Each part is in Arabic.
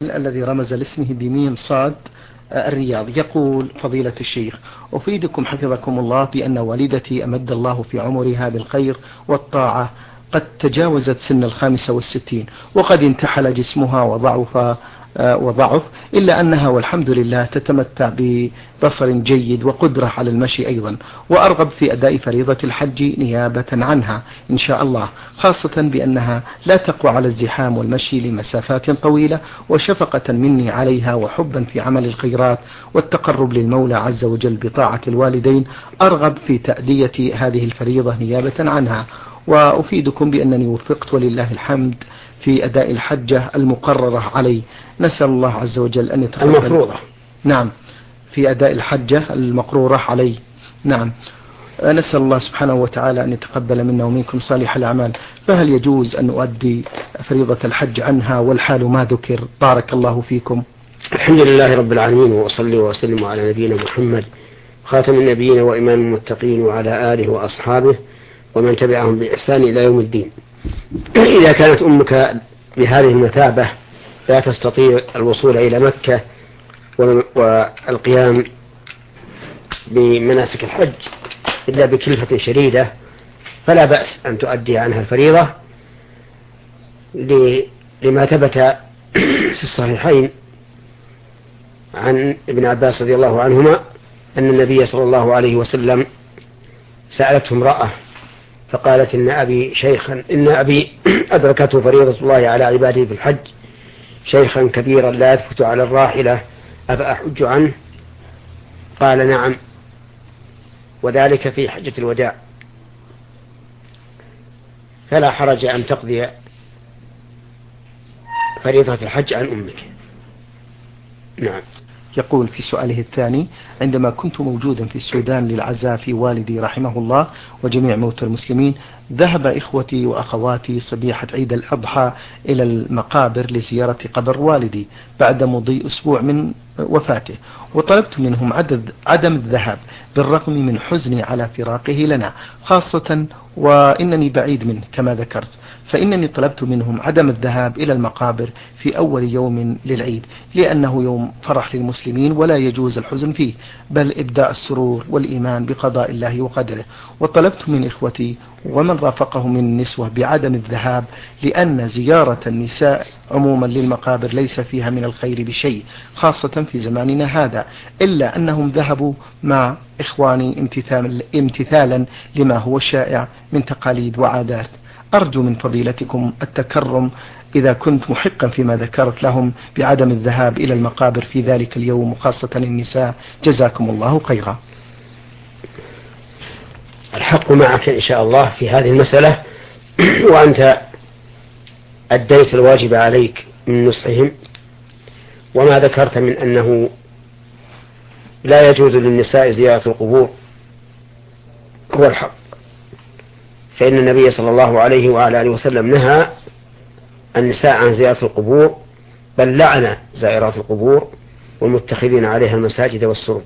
الذي رمز لاسمه بميم صاد الرياض، يقول: فضيلة الشيخ، أفيدكم حفظكم الله بأن والدتي أمد الله في عمرها بالخير والطاعة قد تجاوزت سن 65، وقد انتحل جسمها وضعف، إلا أنها والحمد لله تتمتع ببصر جيد وقدرة على المشي أيضا، وأرغب في أداء فريضة الحج نيابة عنها إن شاء الله، خاصة بأنها لا تقوى على الزحام والمشي لمسافات طويلة، وشفقة مني عليها وحبا في عمل الخيرات والتقرب للمولى عز وجل بطاعة الوالدين، أرغب في تأدية هذه الفريضة نيابة عنها. وأفيدكم بأنني وفقت ولله الحمد في أداء الحجة المقررة علي، نسأل الله عز وجل أن يتقبل المفروضة. نعم، في أداء الحجة المقرورة علي. نعم، نسأل الله سبحانه وتعالى أن يتقبل منا ومنكم صالح الأعمال. فهل يجوز أن أؤدي فريضة الحج عنها والحال ما ذكر؟ بارك الله فيكم. الحمد لله رب العالمين، وأصلي وأسلم على نبينا محمد خاتم النبيين وإمام المتقين، وعلى آله وأصحابه ومن تبعهم بإحسان إلى يوم الدين. إذا كانت أمك بهذه المثابة لا تستطيع الوصول إلى مكة والقيام بمناسك الحج إلا بكلفة شديدة، فلا بأس أن تؤدي عنها الفريضة، لما ثبت في الصحيحين عن ابن عباس رضي الله عنهما أن النبي صلى الله عليه وسلم سألته امرأة فقالت: إن أبي أدركته فريضة الله على عباده في الحج، شيخا كبيرا لا يثبت على الراحلة، أفأحج عنه؟ قال: نعم، وذلك في حجة الوداع، فلا حرج أن تقضي فريضة الحج عن أمك. نعم. يقول في سؤاله الثاني: عندما كنت موجودا في السودان للعزاء في والدي رحمه الله وجميع موتى المسلمين، ذهب إخوتي وأخواتي صبيحة عيد الأضحى إلى المقابر لزيارة قبر والدي بعد مضي أسبوع من وفاته، وطلبت منهم عدم الذهاب بالرغم من حزني على فراقه لنا، خاصة وإنني بعيد منه كما ذكرت، فإنني طلبت منهم عدم الذهاب إلى المقابر في أول يوم للعيد، لأنه يوم فرح للمسلمين ولا يجوز الحزن فيه، بل إبداء السرور والإيمان بقضاء الله وقدره. وطلبت من إخوتي ومن رافقهم من النسوة بعدم الذهاب، لأن زيارة النساء عموما للمقابر ليس فيها من الخير بشيء، خاصة في زماننا هذا، إلا أنهم ذهبوا مع إخواني امتثالا لما هو شائع من تقاليد وعادات. أرجو من فضيلتكم التكرم إذا كنت محقا فيما ذكرت لهم بعدم الذهاب إلى المقابر في ذلك اليوم، وخاصة النساء، جزاكم الله خيرا. الحق معك إن شاء الله في هذه المسألة، وأنت أديت الواجب عليك من نصحهم، وما ذكرت من أنه لا يجوز للنساء زيارة القبور هو الحق، فإن النبي صلى الله عليه وعلى آله وسلم نهى النساء عن زيارة القبور، بل لعن زائرات القبور والمتخذين عليها المساجد والسرج.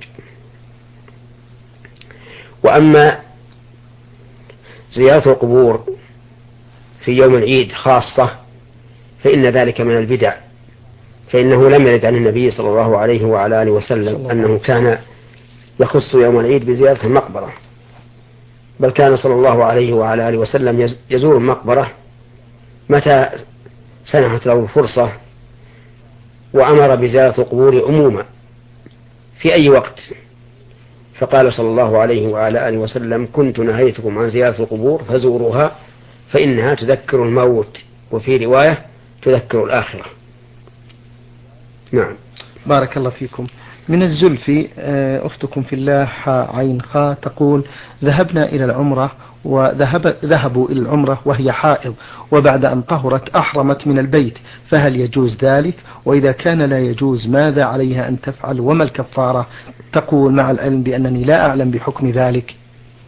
وأما زيارة القبور في يوم العيد خاصة فإن ذلك من البدع، فإنه لم يرد عن النبي صلى الله عليه وعلى آله وسلم أنه كان يخص يوم العيد بزيارة المقبرة، بل كان صلى الله عليه وعلى آله وسلم يزور المقبرة متى سنحت له الفرصة، وأمر بزيارة القبور عموما في أي وقت، فقال صلى الله عليه وعلى آله وسلم: كنت نهيتكم عن زيارة القبور فزوروها فإنها تذكر الموت، وفي رواية تذكر الآخرة. نعم. بارك الله فيكم. من الزلفي أختكم في الله عين خا تقول: ذهبنا إلى العمرة ذهبوا إلى العمرة وهي حائض، وبعد أن طهرت أحرمت من البيت، فهل يجوز ذلك؟ وإذا كان لا يجوز ماذا عليها أن تفعل وما الكفارة؟ تقول: مع العلم بأنني لا أعلم بحكم ذلك.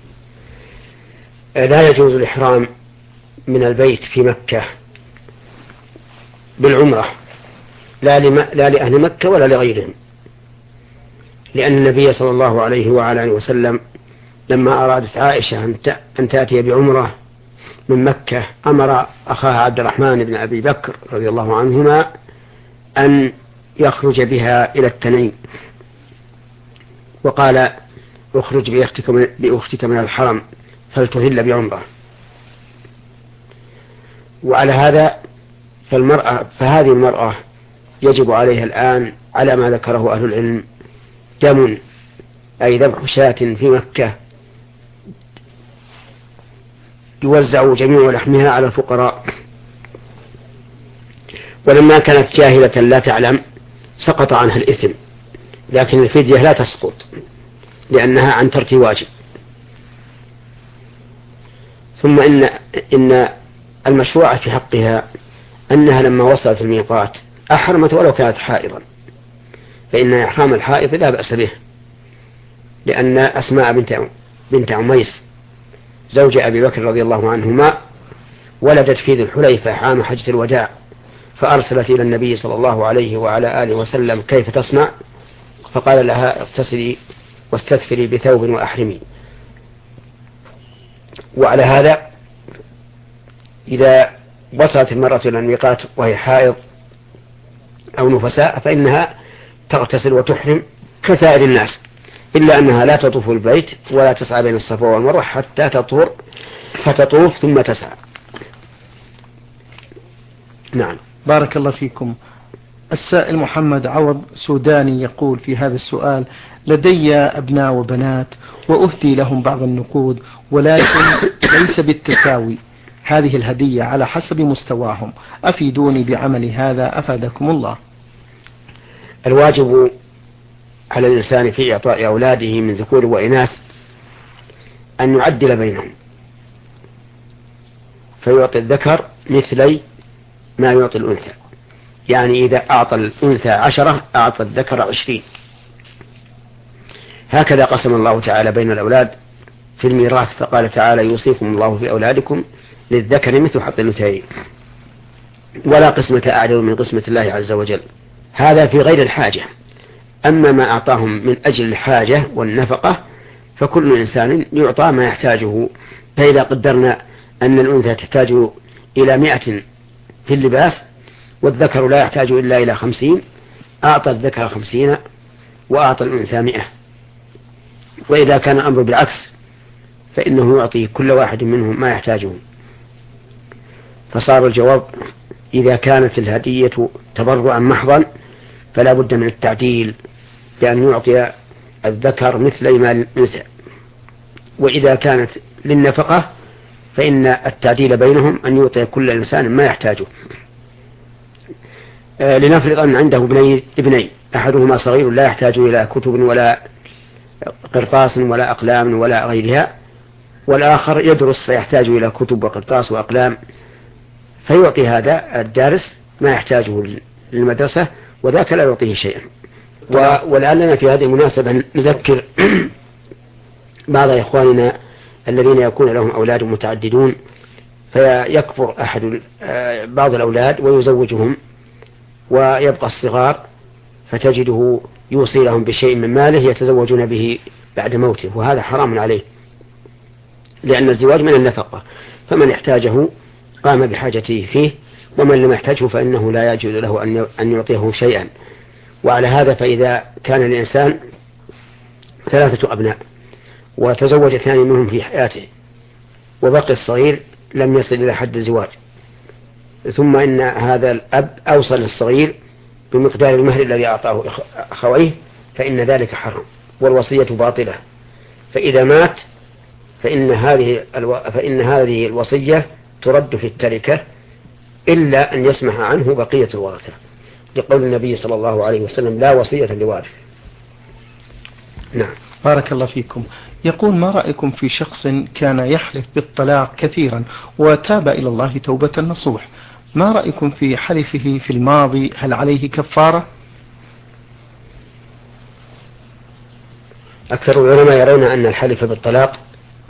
لا يجوز الإحرام من البيت في مكة بالعمرة، لا لأهل مكة ولا لغيرهم، لأن النبي صلى الله عليه وعلى آله وسلم لما أرادت عائشة أن تأتي بعمرة من مكة أمر أخاها عبد الرحمن بن أبي بكر رضي الله عنهما أن يخرج بها إلى التنعيم، وقال اخرج بأختك من الحرم فلتهل بعمرة. وعلى هذا فهذه المرأة يجب عليها الآن على ما ذكره أهل العلم دم، أي ذبح شاة في مكة يوزع جميع لحمها على الفقراء. ولما كانت جاهلة لا تعلم سقط عنها الإثم، لكن الفدية لا تسقط لأنها عن ترك واجب. ثم إن المشروع في حقها أنها لما وصلت الميقات أحرمت ولو كانت حائضا، فإن إحرام الحائض لا بأس به، لأن أسماء بنت عميس زوج أبي بكر رضي الله عنهما ولدت في ذي الحليفة عام حجة الوداع، فأرسلت إلى النبي صلى الله عليه وعلى آله وسلم كيف تصنع، فقال لها اغتسلي واستثفري بثوب وأحرمي. وعلى هذا إذا وصلت المرأة إلى الميقات وهي حائض أو نفساء فإنها تغتسل وتحرم كسائر الناس، إلا أنها لا تطوف البيت ولا تسعى بين الصفا والمروة حتى تطهر، فتطوف ثم تسعى. نعم. بارك الله فيكم. السائل محمد عوض سوداني يقول في هذا السؤال: لدي أبناء وبنات وأهدي لهم بعض النقود ولكن ليس بالتساوي، هذه الهدية على حسب مستواهم، أفيدوني بعمل هذا أفادكم الله. الواجب على الإنسان في إعطاء أولاده من ذكور وإناث أن يعدل بينهم، فيعطي الذكر مثلي ما يعطي الأنثى، يعني إذا أعطى الأنثى 10 أعطى الذكر 20. هكذا قسم الله تعالى بين الأولاد في الميراث، فقال تعالى: يوصيكم الله في أولادكم للذكر مثل حظ الأنثيين، ولا قسمة أعدل من قسمة الله عز وجل. هذا في غير الحاجة. أما ما أعطاهم من أجل الحاجة والنفقة فكل إنسان يعطى ما يحتاجه. فإذا قدرنا أن الأنثى تحتاج إلى 100 في اللباس والذكر لا يحتاج إلا إلى 50، أعطى الذكر 50 وأعطى الأنثى 100. وإذا كان الأمر بالعكس فإنه يعطي كل واحد منهم ما يحتاجه. فصار الجواب: إذا كانت الهدية تبرعا محضا فلا بد من التعديل بأن يعطي الذكر مثل ما الأنثى، وإذا كانت للنفقة فإن التعديل بينهم أن يعطي كل إنسان ما يحتاجه. لنفرض أن عنده ابنين، أحدهما صغير لا يحتاج إلى كتب ولا قرطاس ولا أقلام ولا غيرها، والآخر يدرس فيحتاج إلى كتب وقرطاس وأقلام، فيعطي هذا الدارس ما يحتاجه للمدرسة وذاك لا يعطيه شيئا. ولعلنا في هذه المناسبة نذكر بعض إخواننا الذين يكون لهم أولاد متعددون فيكفر بعض الأولاد ويزوجهم ويبقى الصغار، فتجده يوصي لهم بشيء من ماله يتزوجون به بعد موته، وهذا حرام عليه، لأن الزواج من النفقة، فمن احتاجه قام بحاجته فيه، ومن لم يحتاجه فإنه لا يجوز له أن يعطيه شيئا. وعلى هذا فإذا كان الإنسان 3 أبناء وتزوج 2 منهم في حياته وبقي الصغير لم يصل إلى حد الزواج، ثم إن هذا الأب أوصل للصغير بمقدار المهر الذي أعطاه أخويه، فإن ذلك حرام والوصية باطلة. فإذا مات فإن هذه الوصية ترد في التركة إلا أن يسمح عنه بقية الورثة، لقول النبي صلى الله عليه وسلم: لا وصية لوارث. نعم. بارك الله فيكم. يقول: ما رأيكم في شخص كان يحلف بالطلاق كثيرا وتاب إلى الله توبة نصوح، ما رأيكم في حلفه في الماضي؟ هل عليه كفارة؟ أكثر العلماء يرون أن الحلف بالطلاق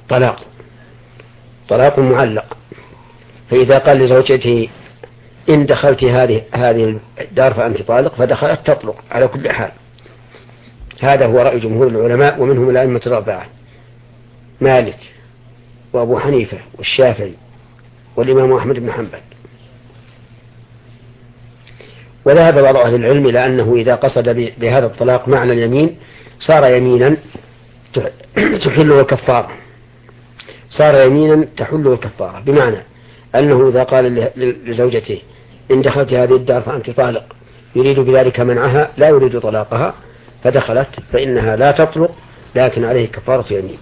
طلاق معلق، فإذا قال لزوجته: إن دخلت هذه الدار فأنت طالق، فدخلت تطلق على كل حال. هذا هو رأي جمهور العلماء، ومنهم الأئمة الأربعة: مالك وأبو حنيفة والشافعي والإمام أحمد بن حنبل. وذهب بعض أهل العلم إلى أنه إذا قصد بهذا الطلاق معنى اليمين صار يمينا تحله الكفارة، صار يمينا تحله الكفارة، بمعنى أنه إذا قال لزوجته إن دخلت هذه الدار فأنت طالق، يريد بذلك منعها لا يريد طلاقها، فدخلت فإنها لا تطلق، لكن عليه كفارة يمين.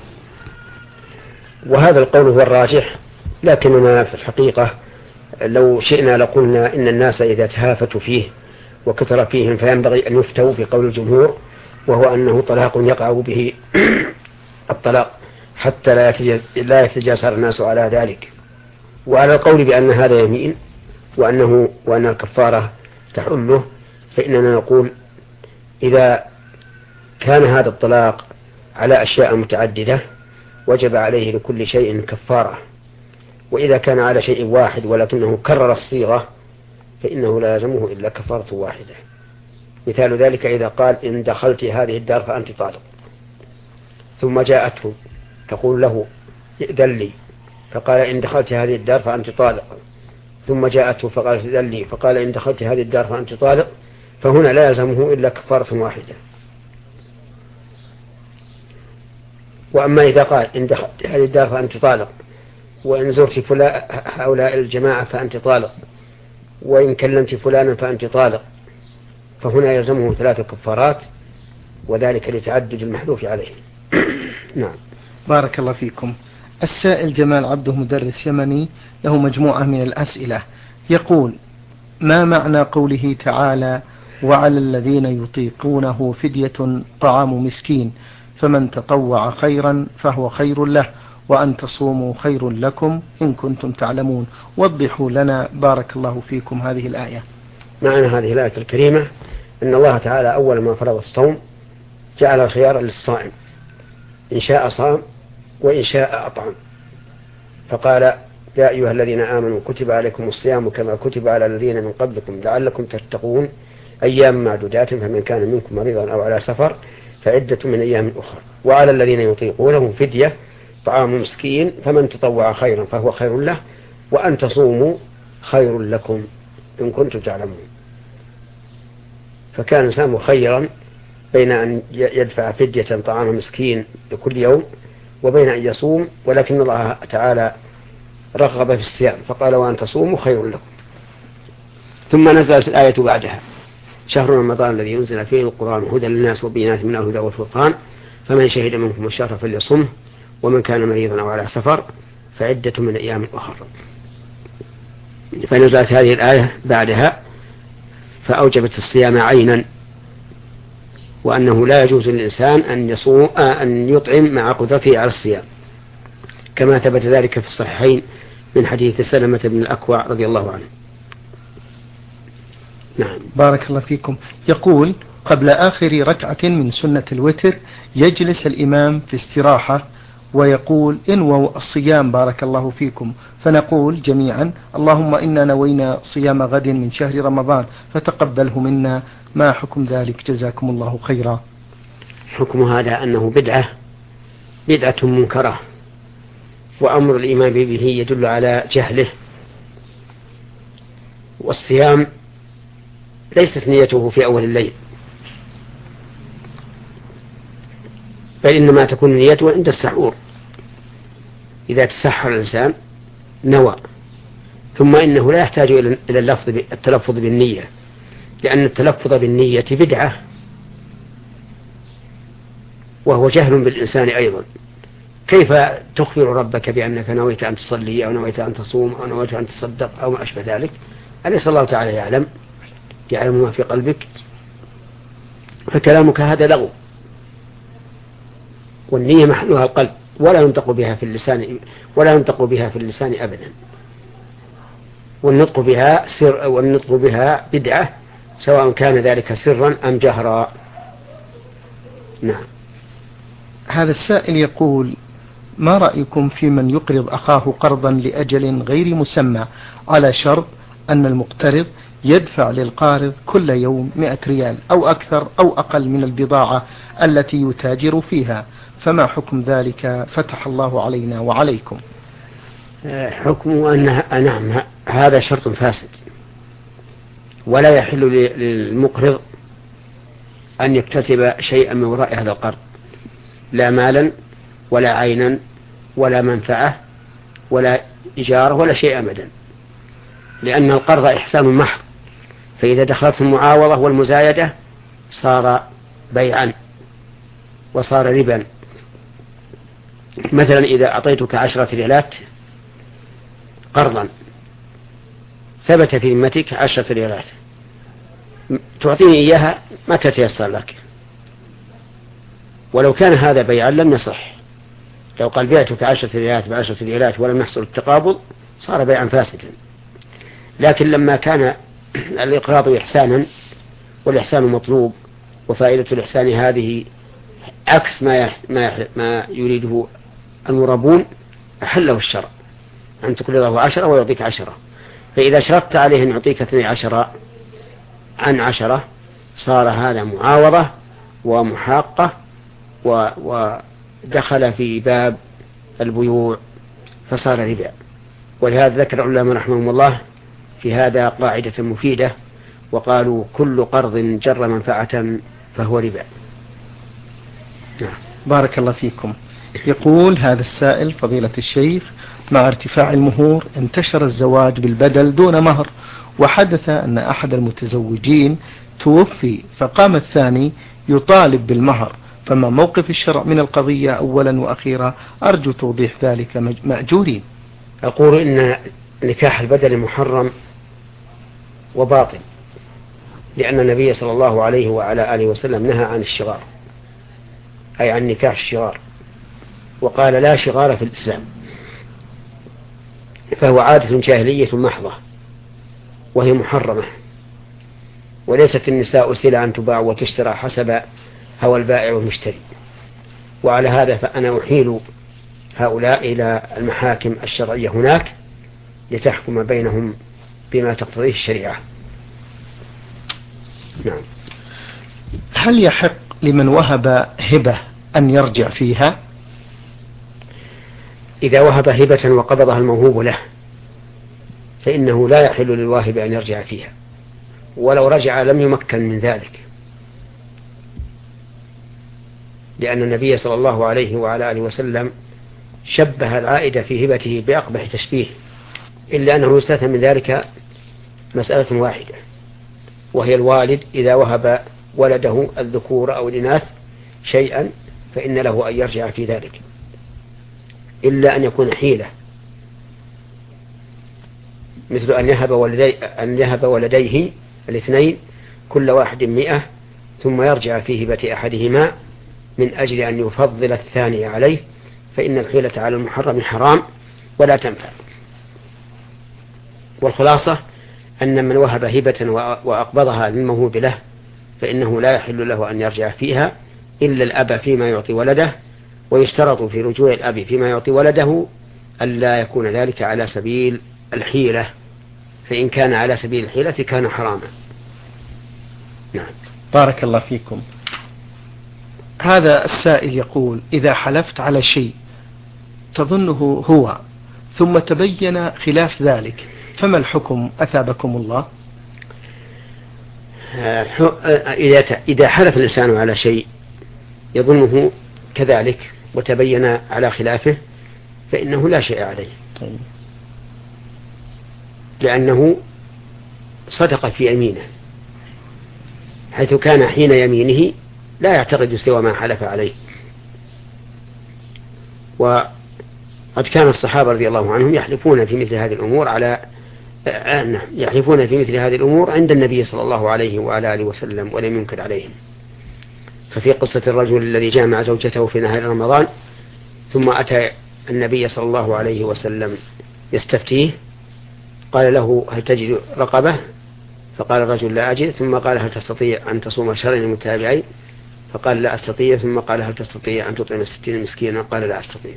وهذا القول هو الراجح، لكننا في الحقيقة لو شئنا لقلنا إن الناس إذا تهافتوا فيه وكثر فيهم فينبغي أن يفتوا في قول الجمهور، وهو أنه طلاق يقع به الطلاق حتى لا يتجاسر الناس على ذلك. وعلى القول بأن هذا يمين وأن الكفارة تحله، فإننا نقول إذا كان هذا الطلاق على أشياء متعددة وجب عليه لكل شيء كفارة، وإذا كان على شيء واحد ولكنه كرر الصيغة فإنه لا يلزمه إلا كفارة واحدة. مثال ذلك إذا قال إن دخلت هذه الدار فأنت طالق، ثم جاءته تقول له ائذن لي، فقال إن دخلت هذه الدار فأنت طالق، ثم جاءته فقال ائذن لي، فقال إن دخلت هذه الدار فأنت طالق، فهنا لا يلزمه إلا كفارة واحدة. وأما إذا قال إن دخلت هذه الدار فأنت طالق، وإن زرت هؤلاء الجماعة فأنت طالق، وإن كلمت فلانا فأنت طالق، فهنا يلزمه 3 كفارات، وذلك لتعدد المحذوف عليه. نعم. بارك الله فيكم. السائل جمال عبده مدرس يمني له مجموعة من الأسئلة، يقول: ما معنى قوله تعالى وعلى الذين يطيقونه فدية طعام مسكين فمن تطوع خيرا فهو خير له وأن تصوموا خير لكم إن كنتم تعلمون؟ وضحوا لنا بارك الله فيكم هذه الآية. معنى هذه الآية الكريمة أن الله تعالى أول ما فرض الصوم جعل الخيار للصائم، إن شاء صام وإن شاء أطعم، فقال يا أيها الذين آمنوا كتب عليكم الصيام كما كتب على الذين من قبلكم لعلكم تتقون أيام معدودات فمن كان منكم مريضا أو على سفر فعدة من أيام أخرى. وعلى الذين يطيقونه فدية طعام مسكين فمن تطوع خيرا فهو خير له وأن تصوموا خير لكم إن كنتم تعلمون. فكان الإنسان خيرا بين أن يدفع فدية طعام مسكين لكل يوم وبين أن يصوم، ولكن الله تعالى رغب في الصيام فقال وأن تصوموا خير لكم. ثم نزلت الآية بعدها شهر رمضان الذي ينزل فيه القرآن هدى للناس وبينات من الهدى والفرقان فمن شهد منكم الشهر فليصمه ومن كان مريضا أو على سفر فعدة من أيام أخرى. فنزلت هذه الآية بعدها فأوجبت الصيام عينا، وأنه لا يجوز للإنسان أن يطعم مع قدرته على الصيام، كما ثبت ذلك في الصحيحين من حديث سلمة بن الأكوع رضي الله عنه. نعم. بارك الله فيكم. يقول: قبل آخر ركعة من سنة الوتر يجلس الإمام في استراحة ويقول انووا الصيام بارك الله فيكم، فنقول جميعا اللهم إنا نوينا صيام غد من شهر رمضان فتقبله منا، ما حكم ذلك جزاكم الله خيرا؟ حكم هذا أنه بدعة منكرة، وأمر الإمام به يدل على جهله، والصيام ليست نيته في أول الليل، بل إنما تكون نيته عند السحور إذا تسحر الإنسان نوى، ثم إنه لا يحتاج إلى التلفظ بالنية، لأن التلفظ بالنية بدعة وهو جهل بالإنسان أيضا. كيف تخبر ربك بأنك نويت أن تصلي أو نويت أن تصوم أو نويت أن تصدق أو ما أشبه ذلك؟ أليس الله تعالى يعلم ما في قلبك؟ فكلامك هذا لغو، والنية محلها القلب ولا ينطق بها في اللسان أبدا، والنطق بها بدعة سواء كان ذلك سرا أم جهرا. نعم. هذا السائل يقول: ما رأيكم في من يقرض أخاه قرضا لأجل غير مسمى على شرط أن المقترض يدفع للقارض كل يوم 100 ريال أو أكثر أو أقل من البضاعة التي يتاجر فيها، فما حكم ذلك فتح الله علينا وعليكم؟ حكمه أن نعم هذا شرط فاسد، ولا يحل للمقرض أن يكتسب شيئا من وراء هذا القرض، لا مالا ولا عينا ولا منفعة ولا إجارة ولا شيء أبدا، لأن القرض إحسان محض، فإذا دخلت المعاوضة والمزايدة صار بيعا وصار ربا. مثلا إذا أعطيتك 10 ريالات قرضا، ثبت في ذمتك 10 ريالات، تعطيني إياها متى تيسر لك، ولو كان هذا بيعا لم يصح. لو قال بعتك 10 ريالات ب10 ريالات ولم يحصل التقابض صار بيعا فاسدا. لكن لما كان الإقراض إحسانا، والإحسان مطلوب، وفائدة الإحسان هذه عكس ما يريده المرابون، أحله الشرع أن تقرضه 10 ويعطيك 10، فإذا شرطت عليه أن يعطيك 12 عن 10 صار هذا معاوضة ومحاقة ودخل في باب البيوع فصار ربا. ولهذا ذكر العلماء رحمهم الله في هذا قاعدة مفيدة، وقالوا كل قرض جر منفعة فهو ربا. بارك الله فيكم. يقول هذا السائل: فضيلة الشيخ، مع ارتفاع المهور انتشر الزواج بالبدل دون مهر، وحدث أن أحد المتزوجين توفي فقام الثاني يطالب بالمهر، فما موقف الشرع من القضية أولا وأخيرا؟ أرجو توضيح ذلك مأجورين. أقول إن نكاح البدل محرم وباطل، لأن النبي صلى الله عليه وعلى آله وسلم نهى عن الشغار، أي عن نكاح الشغار، وقال لا شغار في الإسلام، فهو عادة جاهلية محضة وهي محرمة، وليست النساء سلعا تباع وتشترى حسب هوى البائع والمشتري. وعلى هذا فأنا أحيل هؤلاء إلى المحاكم الشرعية هناك لتحكم بينهم بما تقتضيه الشريعة. نعم. هل يحق لمن وهب هبة أن يرجع فيها؟ إذا وهب هبة وقبضها الموهوب له فإنه لا يحل للواهب أن يرجع فيها، ولو رجع لم يمكن من ذلك، لأن النبي صلى الله عليه وعلى آله وسلم شبه العائد في هبته بأقبح تشبيه، إلا أنه يستثنى من ذلك مسألة واحدة، وهي الوالد إذا وهب ولده الذكور أو الإناث شيئا فإن له أن يرجع في ذلك، إلا أن يكون حيلة، مثل أن يهب ولديه الاثنين كل واحد 100 ثم يرجع في هبة أحدهما من أجل أن يفضل الثاني عليه، فإن الحيلة على المحرم حرام ولا تنفع. والخلاصة أن من وهب هبة وأقبضها للموهوب له فإنه لا يحل له أن يرجع فيها إلا الأب فيما يعطي ولده، ويشترط في رجوع الأب فيما يعطي ولده ألا يكون ذلك على سبيل الحيلة، فإن كان على سبيل الحيلة كان حراما. نعم. بارك الله فيكم. هذا السائل يقول: إذا حلفت على شيء تظنه هو ثم تبين خلاف ذلك فما الحكم أثابكم الله؟ إذا حلف الإنسان على شيء يظنه كذلك وتبين على خلافه فإنه لا شيء عليه، لأنه صدق في يمينه، حيث كان حين يمينه لا يعتقد سوى ما حلف عليه. وقد كان الصحابة رضي الله عنهم يحلفون في مثل هذه الأمور عند النبي صلى الله عليه وعلى آله وسلم ولم ينكر عليهم. ففي قصة الرجل الذي جامع زوجته في نهار رمضان ثم أتى النبي صلى الله عليه وسلم يستفتيه، قال له: هل تجد رقبة؟ فقال الرجل: لا أجد. ثم قال: هل تستطيع أن تصوم شهرين متتابعين؟ فقال: لا أستطيع. ثم قال: هل تستطيع أن تطعم 60 مسكينا؟ قال: لا أستطيع.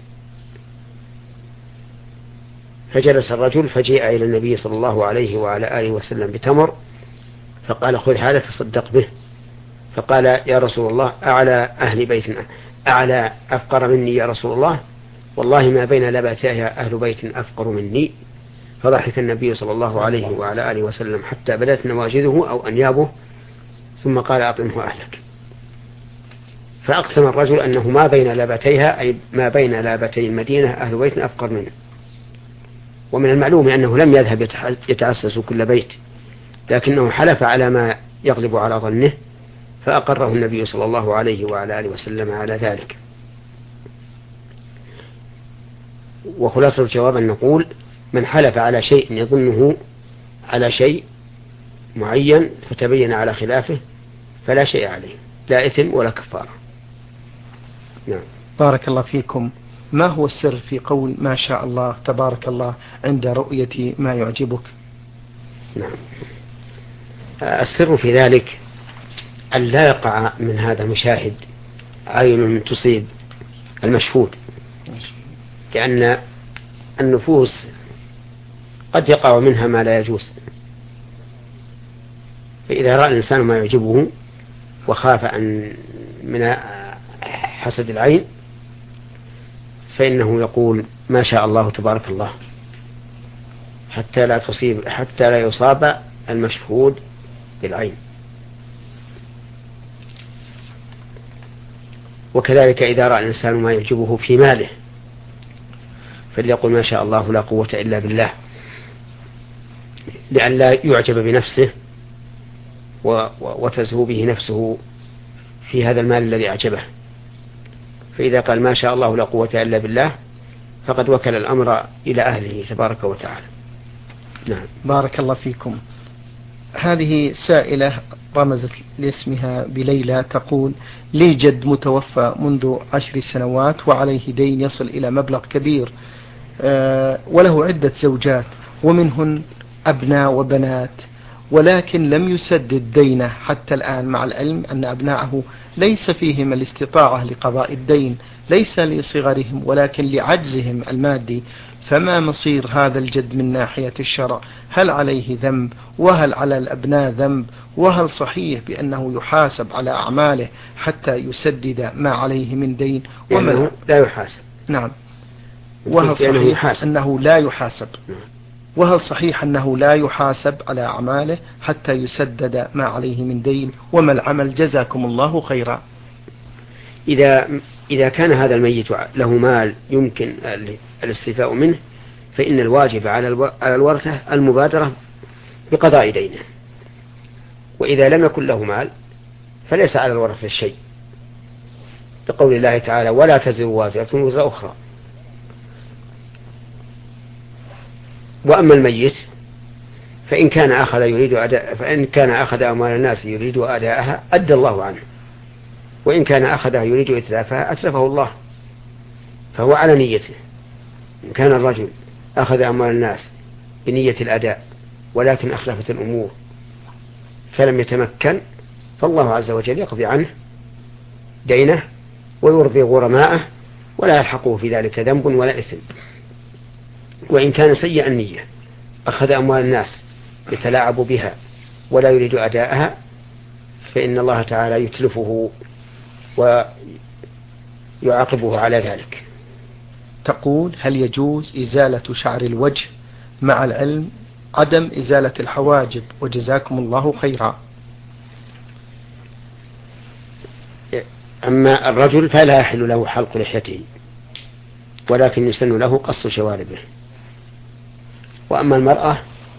فجلس الرجل فجيء إلى النبي صلى الله عليه وعلى آله وسلم بتمر، فقال: خذ هذا تصدق به. فقال: يا رسول الله، أعلى أهل بيتنا أعلى أفقر مني يا رسول الله، والله ما بين لباتها أهل بيت أفقر مني. فضحك النبي صلى الله عليه وعلى آله وسلم حتى بدت نواجذه أو أنيابه، ثم قال أطعمه أهلك. فأقسم الرجل أنه ما بين لابتيها، أي ما بين لابتي المدينة أهل بيت أفقر منه. ومن المعلوم أنه لم يذهب يتعسس كل بيت، لكنه حلف على ما يغلب على ظنه، فأقره النبي صلى الله عليه وعلى آله وسلم على ذلك. وخلاصة الجواب أن نقول: من حلف على شيء يظنه على شيء معين فتبين على خلافه فلا شيء عليه، لا إثم ولا كفارة. نعم. بارك الله فيكم. ما هو السر في قول ما شاء الله تبارك الله عند رؤية ما يعجبك؟ نعم. السر في ذلك أن لا يقع من هذا المشاهد عين تصيب المشهود، لأن النفوس قد يقع منها ما لا يجوز، فإذا رأى الإنسان ما يعجبه وخاف أن من حسد العين فإنه يقول ما شاء الله تبارك الله حتى لا يصاب المشهود بالعين. وكذلك إذا رأى الإنسان ما يعجبه في ماله فليقل ما شاء الله لا قوة إلا بالله، لأن لا يعجب بنفسه وتزهو به نفسه في هذا المال الذي أعجبه. فإذا قال ما شاء الله لا قوة إلا بالله فقد وكل الأمر إلى أهله تبارك وتعالى. نعم. بارك الله فيكم. هذه سائلة رمزت لاسمها بليلى، تقول: لي جد متوفى منذ 10 سنوات وعليه دين يصل إلى مبلغ كبير، وله عدة زوجات ومنهن أبناء وبنات، ولكن لم يسدد دينه حتى الآن، مع العلم أن أبناءه ليس فيهم الاستطاعة لقضاء الدين، ليس لصغرهم ولكن لعجزهم المادي. فما مصير هذا الجد من ناحية الشرع؟ هل عليه ذنب؟ وهل على الأبناء ذنب؟ وهل صحيح بأنه يحاسب على أعماله حتى يسدد ما عليه من دين؟ ومن لا يحاسب. نعم. وهل صحيح أنه لا يحاسب؟ وهل صحيح أنه لا يحاسب على أعماله حتى يسدد ما عليه من دين؟ وما العمل؟ جزاكم الله خيرا. إذا كان هذا الميت له مال يمكن الاستيفاء منه فإن الواجب على الورثة المبادرة بقضاء دينه، وإذا لم يكن له مال فليس على الورثة شيء، لقول الله تعالى: ولا تزر وازرة وزر أخرى. وأما الميت فإن كان أخذ أموال الناس يريد أداءها أدى الله عنه، وإن كان أخذها يريد إتلافها أتلفه الله، فهو على نيته. إن كان الرجل أخذ أموال الناس بنية الأداء ولكن أخلفت الأمور فلم يتمكن، فالله عز وجل يقضي عنه دينه ويرضي غرماءه ولا يلحقه في ذلك ذنب ولا إثم. وإن كان سيء النية أخذ أموال الناس يتلاعب بها ولا يريد أداءها فإن الله تعالى يتلفه ويعاقبه على ذلك. تقول: هل يجوز إزالة شعر الوجه مع العلم عدم إزالة الحواجب؟ وجزاكم الله خيرا. أما الرجل فلا يحل له حلق لحيته، ولكن يسن له قص شواربه. وأما المرأة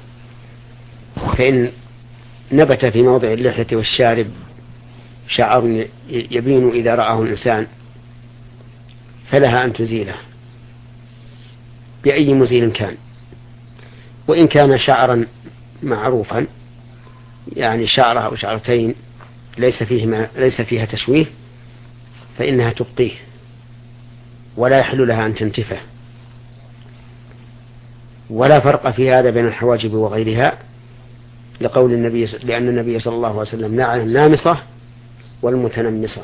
فإن نبت في موضع اللحية والشارب شعر يبين إذا رآه الإنسان فلها أن تزيله بأي مزيل كان. وإن كان شعرا معروفا يعني شعرة أو شعرتين ليس فيها تشويه فإنها تبقيه ولا يحل لها أن تنتفه. ولا فرق في هذا بين الحواجب وغيرها لأن النبي صلى الله عليه وسلم نهى عن النامصة والمتنمصة.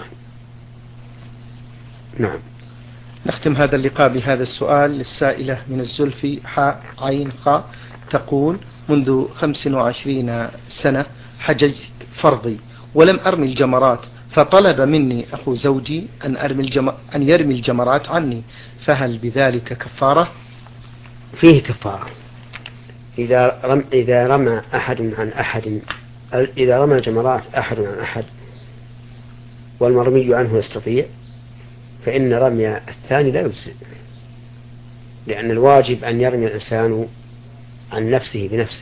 نعم. نختم هذا اللقاء بهذا السؤال للسائلة من الزلفي حاء عين خاء، تقول: منذ 25 سنة حججت فرضي ولم أرمي الجمرات، فطلب مني أخو زوجي أن يرمي الجمرات عني، فهل بذلك كفارة؟ فيه كفارة، إذا رمى أحد عن أحد، إذا رمى الجمرات أحد عن أحد والمرمي عنه يستطيع، فإن رمي الثاني لا يجزئ، لأن الواجب أن يرمي الإنسان عن نفسه بنفسه،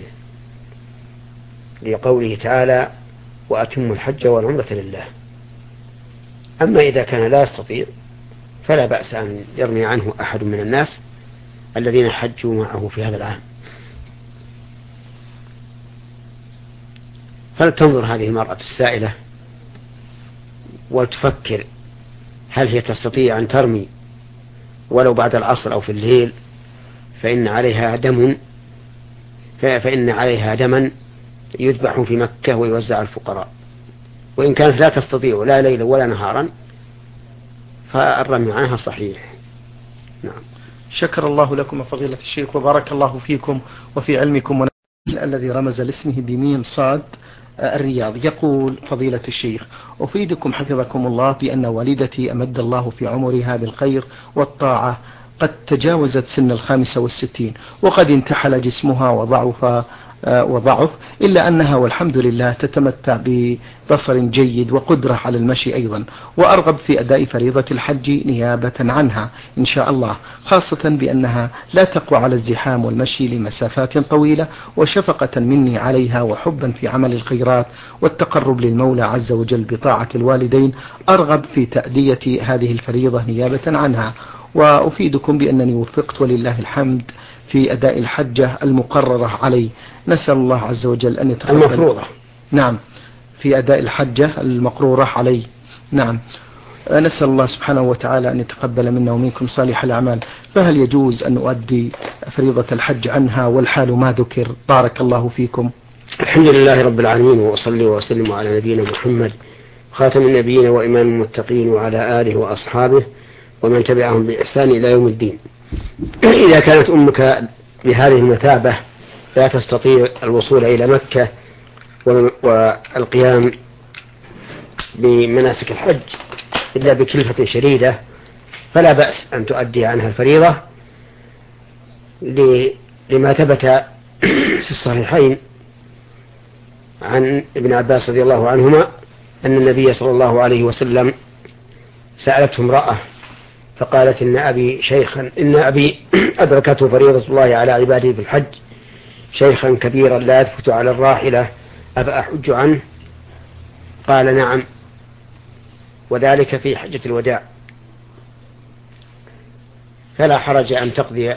لقوله تعالى: وأتموا الحج والعمرة لله. أما إذا كان لا يستطيع فلا بأس أن يرمي عنه أحد من الناس الذين حجوا معه في هذا العام. فلتنظر هذه المرأة السائلة وتفكر هل هي تستطيع أن ترمي ولو بعد العصر أو في الليل، فإن عليها دما يذبح في مكة ويوزع الفقراء. وإن كانت لا تستطيع لا ليلا ولا نهارا فالرمي عنها صحيح. نعم. شكر الله لكم فضيلة الشيخ وبارك الله فيكم وفي علمكم. الذي رمز لاسمه بميم صاد الرياض يقول: فضيلة الشيخ، أفيدكم حفظكم الله بأن والدتي أمد الله في عمرها بالخير والطاعة قد تجاوزت سن 65 وقد انتحل جسمها وضعف، إلا أنها والحمد لله تتمتع ببصر جيد وقدرة على المشي أيضا، وأرغب في أداء فريضة الحج نيابة عنها إن شاء الله، خاصة بأنها لا تقوى على الزحام والمشي لمسافات طويلة، وشفقة مني عليها وحبا في عمل الخيرات والتقرب للمولى عز وجل بطاعة الوالدين أرغب في تأدية هذه الفريضة نيابة عنها. وأفيدكم بأنني وفقت ولله الحمد في أداء الحجة المقررة علي، نسأل الله عز وجل أن يتقبل المفروضة. نعم، في أداء الحجة المقرورة علي. نعم، نسأل الله سبحانه وتعالى أن يتقبل منا ومنكم صالح الأعمال. فهل يجوز أن أؤدي فريضة الحج عنها والحال ما ذكر؟ بارك الله فيكم. الحمد لله رب العالمين، وأصلي وأسلم على نبينا محمد خاتم النبيين وإمام المتقين وعلى آله وأصحابه ومن تبعهم بإحسان إلى يوم الدين. إذا كانت أمك بهذه المثابة لا تستطيع الوصول إلى مكة والقيام بمناسك الحج إلا بكلفة شديدة، فلا بأس أن تؤدي عنها الفريضة، لما ثبت في الصحيحين عن ابن عباس رضي الله عنهما أن النبي صلى الله عليه وسلم سألته امرأة فقالت: إن أبي أدركته فريضة الله على عباده في الحج، شيخا كبيرا لا يثبت على الراحلة، أفأحج عنه؟ قال: نعم، وذلك في حجة الوداع، فلا حرج أن تقضي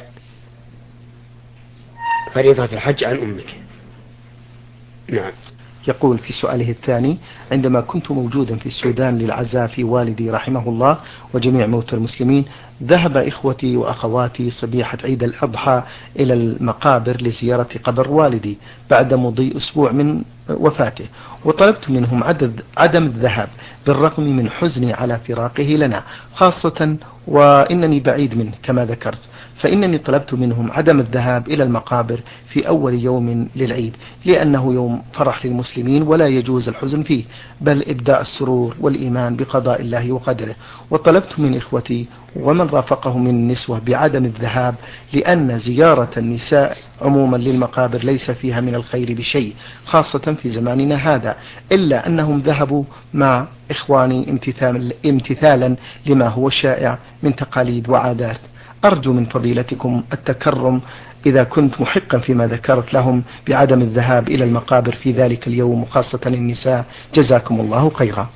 فريضة الحج عن أمك. نعم. يقول في سؤاله الثاني: عندما كنت موجودا في السودان للعزاء في والدي رحمه الله وجميع موتى المسلمين، ذهب إخوتي وأخواتي صبيحة عيد الأضحى إلى المقابر لزيارة قبر والدي بعد مضي أسبوع من وفاته، وطلبت منهم عدم الذهاب بالرغم من حزني على فراقه لنا، خاصة وإنني بعيد منه كما ذكرت، فإنني طلبت منهم عدم الذهاب إلى المقابر في أول يوم للعيد، لأنه يوم فرح للمسلمين ولا يجوز الحزن فيه، بل إبداء السرور والإيمان بقضاء الله وقدره. وطلبت من إخوتي ومن رافقهم من النسوة بعدم الذهاب، لأن زيارة النساء عموما للمقابر ليس فيها من الخير بشيء، خاصة في زماننا هذا، إلا أنهم ذهبوا مع إخواني امتثالا لما هو شائع من تقاليد وعادات. أرجو من فضيلتكم التكرم إذا كنت محقا فيما ذكرت لهم بعدم الذهاب إلى المقابر في ذلك اليوم، وخاصة النساء، جزاكم الله خيرا.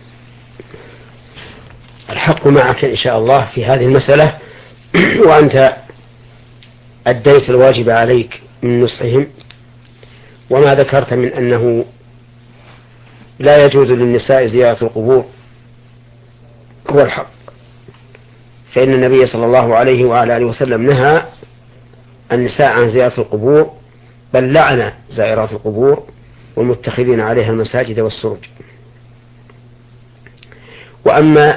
الحق معك إن شاء الله في هذه المسألة، وأنت أديت الواجب عليك من نصحهم، وما ذكرت من أنه لا يجوز للنساء زيارة القبور هو الحق، فإن النبي صلى الله عليه وعلى آله وسلم نهى النساء عن زيارة القبور، بل لعن زائرات القبور والمتخذين عليها المساجد والسرج. وأما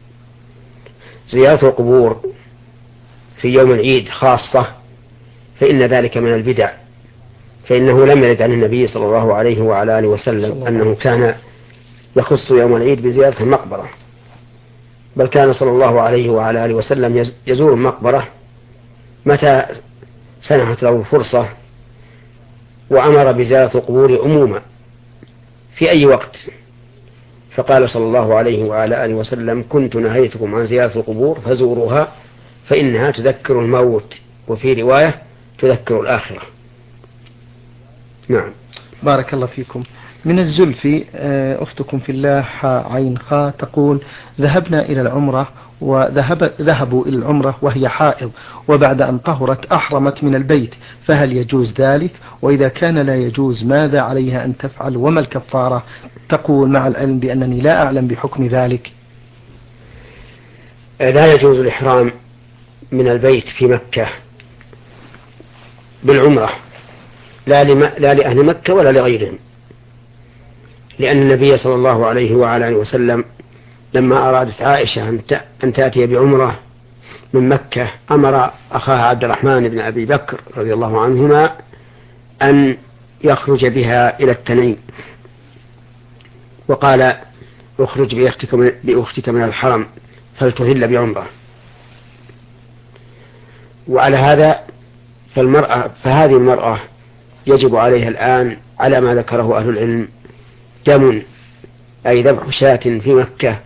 زيارة القبور في يوم العيد خاصة فإن ذلك من البدع، فإنه لم يرد عن النبي صلى الله عليه وعلى آله وسلم أنه كان يخص يوم العيد بزيارة المقبرة، بل كان صلى الله عليه وعلى آله وسلم يزور المقبرة متى سنحت له الفرصة وأمر بزيارة القبور عموما في أي وقت، فقال صلى الله عليه وعلى آله وسلم: كنت نهيتكم عن زيارة القبور فزوروها فإنها تذكر الموت، وفي رواية تذكر الآخرة. نعم. بارك الله فيكم. من الزلفي أختكم في الله عين خاء تقول: ذهبنا إلى العمرة ذهبوا إلى العمرة وهي حائض، وبعد أن طهرت أحرمت من البيت، فهل يجوز ذلك؟ وإذا كان لا يجوز ماذا عليها أن تفعل وما الكفارة؟ تقول: مع العلم بأنني لا أعلم بحكم ذلك. لا يجوز الإحرام من البيت في مكة بالعمرة، لا لأهل مكة ولا لغيرهم، لأن النبي صلى الله عليه وعلى آله وسلم لما أرادت عائشة أن تأتي بعمرة من مكة أمر أخاها عبد الرحمن بن أبي بكر رضي الله عنهما أن يخرج بها إلى التنعيم، وقال: اخرج بأختك من الحرم فلتهل بعمرة. وعلى هذا فهذه المرأة يجب عليها الآن على ما ذكره أهل العلم دم، أي ذبح شاة في مكة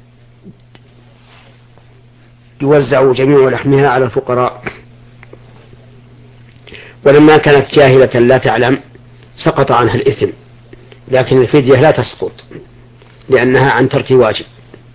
يوزع جميع لحمها على الفقراء. ولما كانت جاهلة لا تعلم سقط عنها الإثم، لكن الفدية لا تسقط لأنها عن ترك واجب.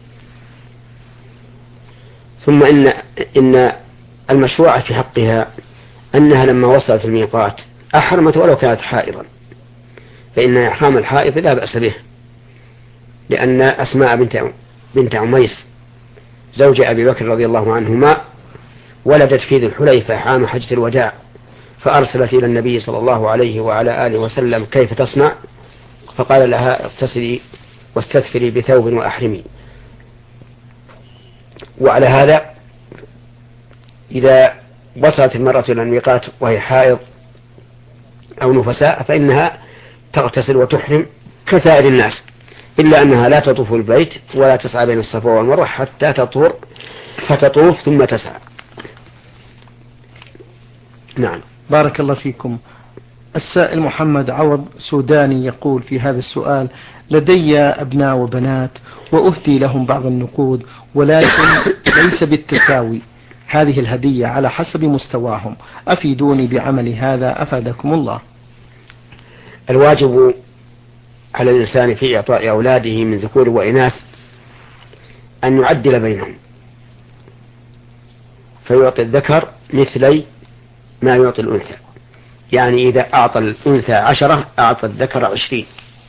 ثم إن المشروع في حقها أنها لما وصلت الميقات أحرمت ولو كانت حائضا، فإن إحرام الحائض لا بأس به، لأن أسماء بنت عميس زوج أبي بكر رضي الله عنهما ولدت في ذي الحليفة عام حجة الوداع، فأرسلت إلى النبي صلى الله عليه وعلى آله وسلم: كيف تصنع؟ فقال لها: اغتسلي واستثفري بثوب وأحرمي. وعلى هذا إذا وصلت المرأة إلى الميقات وهي حائض أو نفساء فإنها تغتسل وتحرم كسائر الناس، إلا أنها لا تطوف البيت ولا تسعى بين الصفا والمروة حتى تطهر، فتطوف ثم تسعى. نعم. بارك الله فيكم. السائل محمد عوض سوداني يقول في هذا السؤال: لدي أبناء وبنات وأهدي لهم بعض النقود، ولكن ليس بالتساوي، هذه الهدية على حسب مستواهم، أفيدوني بعمل هذا أفادكم الله. الواجب على الإنسان في إعطاء أولاده من ذكور وإناث أن يعدل بينهم، فيعطي الذكر مثلي ما يعطي الأنثى، يعني إذا أعطى الأنثى 10 أعطى الذكر 20.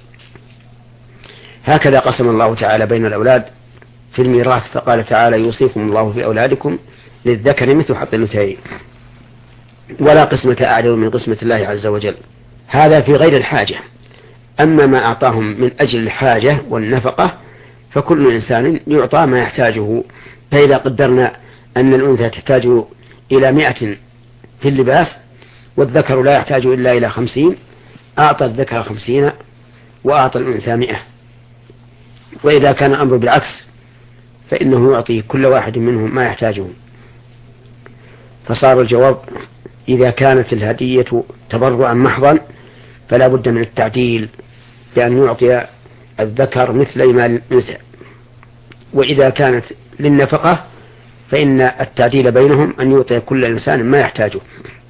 هكذا قسم الله تعالى بين الأولاد في الميراث، فقال تعالى: يوصيكم الله في أولادكم للذكر مثل حظ الأنثيين، ولا قسمة أعدل من قسمة الله عز وجل. هذا في غير الحاجة. أما ما أعطاهم من أجل الحاجة والنفقة فكل إنسان يعطى ما يحتاجه. فإذا قدرنا أن الأنثى تحتاج إلى 100 في اللباس والذكر لا يحتاج إلا إلى 50، أعطى الذكر 50 وأعطى الأنثى 100. وإذا كان الأمر بالعكس فإنه يعطي كل واحد منهم ما يحتاجه. فصار الجواب: إذا كانت الهدية تبرعا محضا فلا بد من التعديل بأن يعطي الذكر مثل ما الأنثى، وإذا كانت للنفقة فإن التعديل بينهم أن يعطي كل إنسان ما يحتاجه.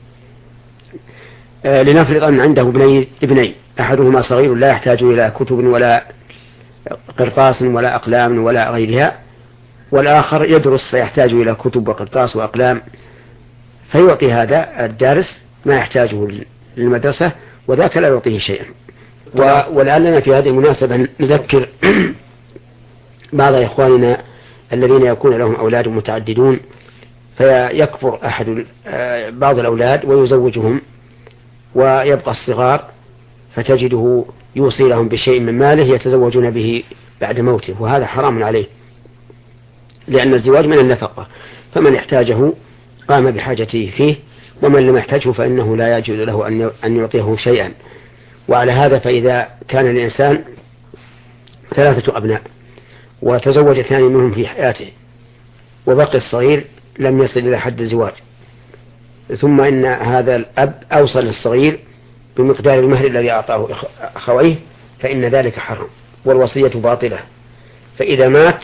لنفرض أن عنده ابنين، أحدهما صغير لا يحتاج إلى كتب ولا قرطاس ولا أقلام ولا غيرها، والآخر يدرس فيحتاج إلى كتب وقرطاس وأقلام، فيعطي هذا الدارس ما يحتاجه للمدرسة وذاك لا يعطيه شيئا. ولعلنا في هذه المناسبة نذكر بعض إخواننا الذين يكون لهم أولاد متعددون فيكبر بعض الأولاد ويزوجهم ويبقى الصغار، فتجده يوصي لهم بشيء من ماله يتزوجون به بعد موته، وهذا حرام عليه، لأن الزواج من النفقة، فمن احتاجه قام بحاجته فيه، ومن لم يحتاجه فإنه لا يجوز له أن يعطيه شيئا. وعلى هذا فإذا كان الإنسان 3 أبناء وتزوج 2 منهم في حياته وبقي الصغير لم يصل إلى حد الزواج، ثم إن هذا الأب أوصل للصغير بمقدار المهر الذي أعطاه أخويه فإن ذلك حرام والوصية باطلة. فإذا مات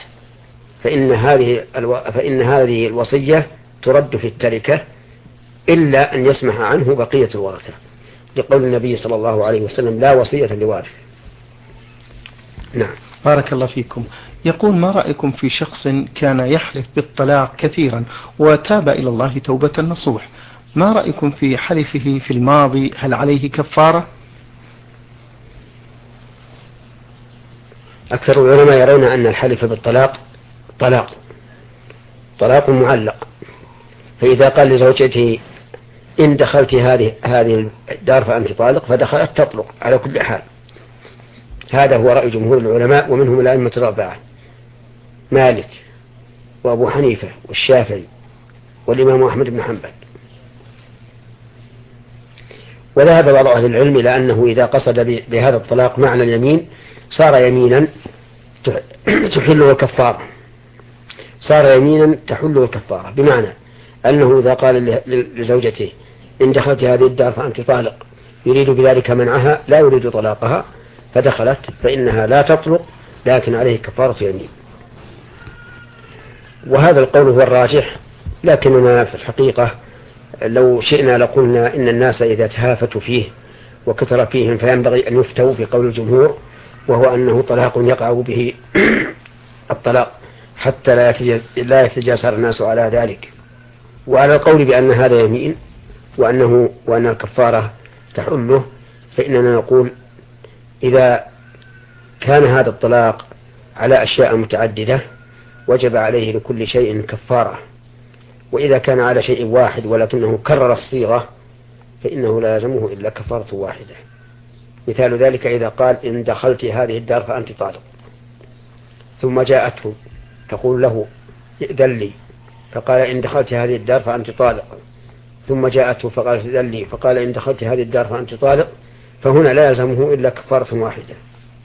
فإن هذه الوصية ترد في التركة إلا أن يسمح عنه بقية الورثة، لقول النبي صلى الله عليه وسلم لا وصية لوارث. نعم. بارك الله فيكم. يقول: ما رأيكم في شخص كان يحلف بالطلاق كثيرا وتاب إلى الله توبة نصوح، ما رأيكم في حلفه في الماضي؟ هل عليه كفارة؟ أكثر العلماء يرون أن الحلف بالطلاق طلاق معلق. فإذا قال لزوجته إن دخلت هذه الدار فأنت طالق، فدخلت تطلق على كل حال. هذا هو رأي جمهور العلماء، ومنهم الأئمة الأربعة: مالك وأبو حنيفة والشافعي والإمام أحمد بن حنبل. وذهب بعض أهل العلم إلى أنه إذا قصد بهذا الطلاق معنى اليمين صار يمينا تحله الكفارة، بمعنى أنه إذا قال لزوجته إن دخلت هذه الدار فأنت طالق يريد بذلك منعها، لا يريد طلاقها، فدخلت فإنها لا تطلق، لكن عليه كفارة يمين. وهذا القول هو الراجح، لكننا في الحقيقة لو شئنا لقلنا إن الناس إذا تهافتوا فيه وكثر فيهم فينبغي أن يفتوا بقول الجمهور، وهو أنه طلاق يقع به الطلاق حتى لا يتجاسر الناس على ذلك. وعلى القول بأن هذا يمين وأن الكفارة تحله، فإننا نقول إذا كان هذا الطلاق على أشياء متعددة وجب عليه لكل شيء كفارة، وإذا كان على شيء واحد ولكنه كرر الصيغة فإنه لا يلزمه إلا كفارة واحدة. مثال ذلك إذا قال إن دخلت هذه الدار فأنت طالق، ثم جاءته تقول له ائذن لي، فقال إن دخلت هذه الدار فأنت طالق، ثم جاءته فقال ائذن لي، فقال إن دخلت هذه الدار فأنت طالق، فهنا لا يلزمه إلا كفارة واحدة.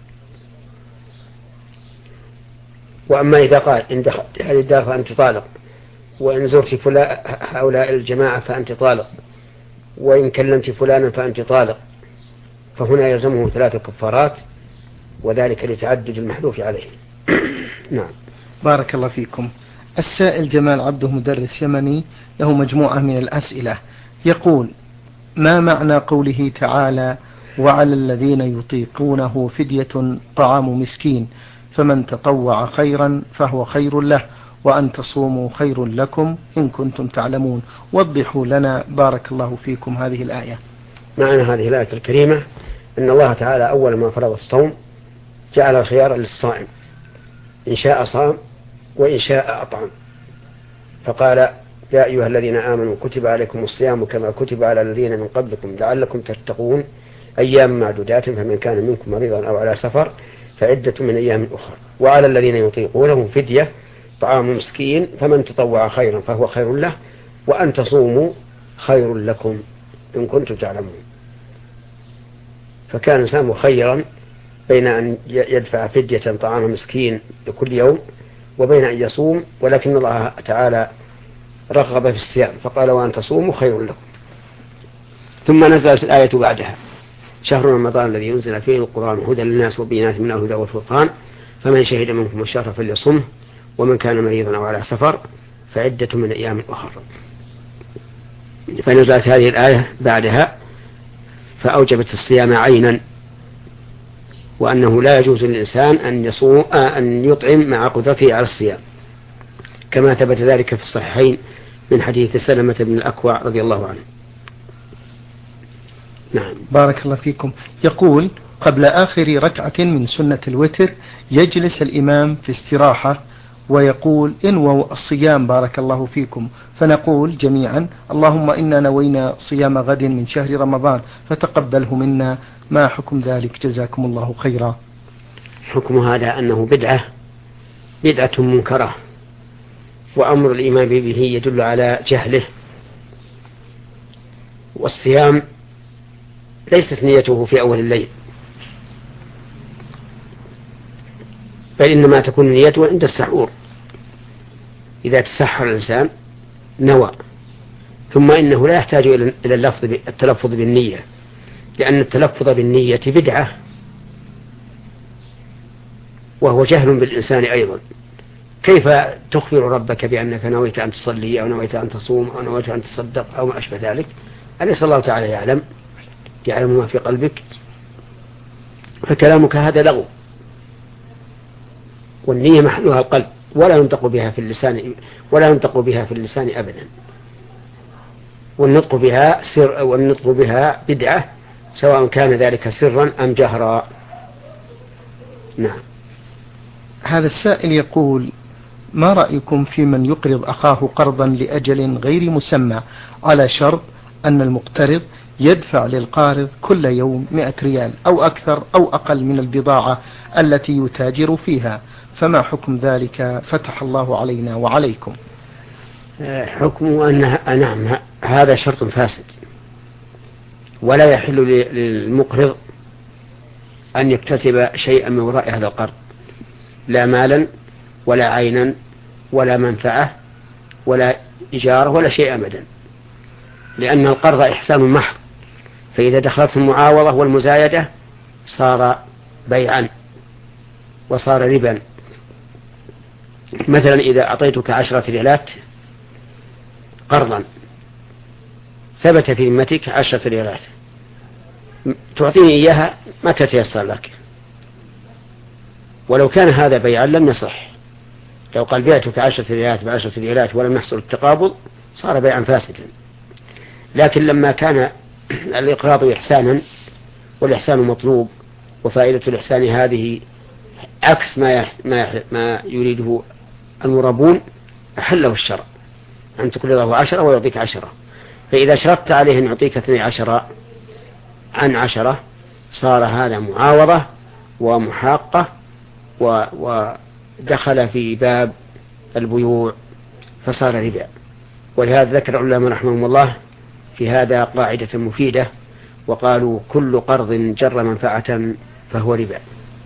وأما إذا قال إن دخلت هذه الدار فأنت طالق، وإن زرت هؤلاء الجماعة فأنت طالق، وإن كلمت فلانا فأنت طالق، فهنا يلزمه 3 كفارات، وذلك لتعدد المحلوف عليه. نعم. بارك الله فيكم. السائل جمال عبده مدرس يمني له مجموعة من الأسئلة، يقول: ما معنى قوله تعالى: وعلى الذين يطيقونه فدية طعام مسكين فمن تطوع خيرا فهو خير له وأن تصوموا خير لكم إن كنتم تعلمون؟ وضحوا لنا بارك الله فيكم هذه الآية. معنى هذه الآية الكريمة أن الله تعالى أول ما فرض الصوم جعل الخيار للصائم، إن شاء صام وإن شاء أطعم، فقال: يا أيها الذين آمنوا كتب عليكم الصيام كما كتب على الذين من قبلكم لعلكم تتقون أيام معدودات فمن كان منكم مريضا أو على سفر فعدة من أيام أخرى. وعلى الذين يطيقونه فدية طعام مسكين فمن تطوع خيرا فهو خير له وأن تصوموا خير لكم إن كنتم تعلمون. فكان سامو خيرا بين أن يدفع فدية طعام مسكين لكل يوم وبين أن يصوم، ولكن الله تعالى رغب في الصيام فقال: وأن تصوموا خير لكم. ثم نزلت الآية بعدها: شهر رمضان الذي ينزل فيه القرآن هدى للناس وبينات من الهدى والفرقان فمن شهد منكم الشهر فليصمه ومن كان مريضا أو على سفر فعدة من أيام أخرى. فنزلت هذه الآية بعدها فأوجبت الصيام عينا، وأنه لا يجوز للإنسان أن يطعم مع قدرته على الصيام، كما ثبت ذلك في الصحيحين من حديث سلمة بن الأكوع رضي الله عنه. نعم. بارك الله فيكم. يقول: قبل آخر ركعة من سنة الوتر يجلس الإمام في استراحة ويقول: انووا الصيام بارك الله فيكم، فنقول جميعا: اللهم إنا نوينا صيام غد من شهر رمضان فتقبله منا، ما حكم ذلك جزاكم الله خيرا؟ حكم هذا أنه بدعة منكرة، وأمر الإمام به يدل على جهله، والصيام ليست نيته في أول الليل، بل إنما تكون نيته عند السحور، إذا تسحر الإنسان نوى، ثم إنه لا يحتاج إلى التلفظ بالنية، لأن التلفظ بالنية بدعة، وهو جهل بالإنسان أيضا. كيف تخبر ربك بأنك نويت أن تصلي أو نويت أن تصوم أو نويت أن تصدق أو ما أشبه ذلك؟ أليس الله تعالى يعلم ما في قلبك؟ فكلامك هذا لغو، والنية محلها القلب، ولا ينطق بها في اللسان أبدا. والنطق بها بدعة، سواء كان ذلك سرا أم جهرا. نعم. هذا السائل يقول: ما رأيكم في من يقرض أخاه قرضا لأجل غير مسمى على شرط أن المقترض يدفع للقارض كل يوم 100 ريال أو أكثر أو أقل من البضاعة التي يتاجر فيها، فما حكم ذلك؟ فتح الله علينا وعليكم. حكمه نعم، هذا شرط فاسد، ولا يحل للمقرض أن يكتسب شيئا من وراء هذا القرض، لا مالا ولا عينا ولا منفعة ولا إجارة ولا شيء أبدا، لأن القرض إحسان محض، فإذا دخلت المعاوضة والمزايدة صار بيعا وصار ربا. مثلا إذا أعطيتك 10 ريالات قرضا، ثبت في ذمتك 10 ريالات، تعطيني إياها متى تيسر لك، ولو كان هذا بيعا لم يصح. لو قال بعتك 10 ريالات ب10 ريالات ولم يحصل التقابض صار بيعا فاسدا. لكن لما كان الإقراض إحسانا، والإحسان مطلوب، وفائدة الإحسان هذه عكس ما يريده المرابون، أحله الشرع أن تقرضه 10 ويعطيك 10. فإذا شرطت عليه أن يعطيك 12 عن 10 صار هذا معاوضة ومحاقة، ودخل في باب البيوع فصار ربا. ولهذا ذكر العلماء رحمهم الله في هذا قاعدة مفيدة، وقالوا: كل قرض جر منفعة فهو ربا.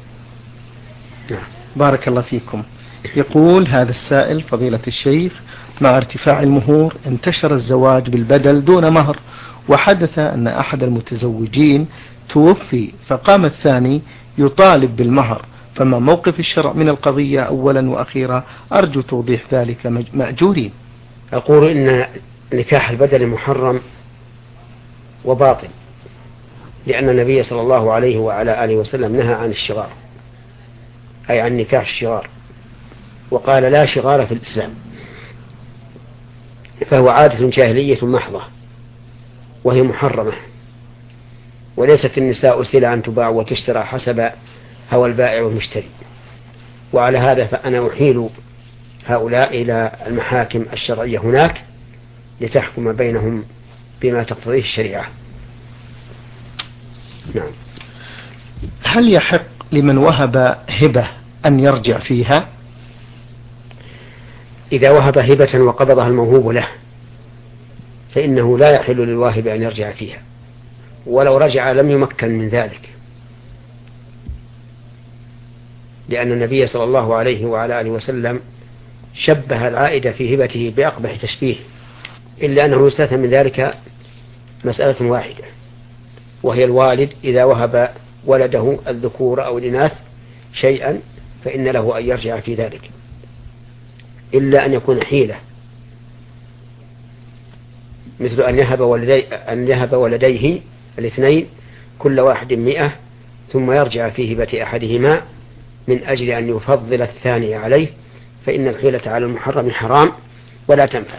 بارك الله فيكم. يقول هذا السائل: فضيلة الشيخ، مع ارتفاع المهور انتشر الزواج بالبدل دون مهر، وحدث أن أحد المتزوجين توفي فقام الثاني يطالب بالمهر، فما موقف الشرع من القضية أولا وأخيرا؟ أرجو توضيح ذلك مأجورين. أقول إن نكاح البدل محرم وباطل، لأن النبي صلى الله عليه وعلى آله وسلم نهى عن الشغار، أي عن نكاح الشغار، وقال: لا شغار في الإسلام، فهو عادة جاهلية محضة وهي محرمة، وليست النساء سلعا تباع وتشترى حسب هوى البائع والمشتري. وعلى هذا فأنا أحيل هؤلاء إلى المحاكم الشرعية هناك لتحكم بينهم بما تقتضيه الشريعة. نعم. هل يحق لمن وهب هبة أن يرجع فيها؟ إذا وهب هبة وقبضها الموهوب له فإنه لا يحل للواهب أن يرجع فيها، ولو رجع لم يمكن من ذلك، لأن النبي صلى الله عليه وعلى آله وسلم شبه العائد في هبته بأقبح تشبيه، إلا أنه يستثنى من ذلك مسألة واحدة، وهي الوالد إذا وهب ولده الذكور أو الإناث شيئا فإن له أن يرجع في ذلك، إلا أن يكون حيلة، مثل أن يهب ولديه الاثنين كل واحد 100 ثم يرجع في هبة أحدهما من أجل أن يفضل الثاني عليه، فإن الحيلة على المحرم حرام ولا تنفع.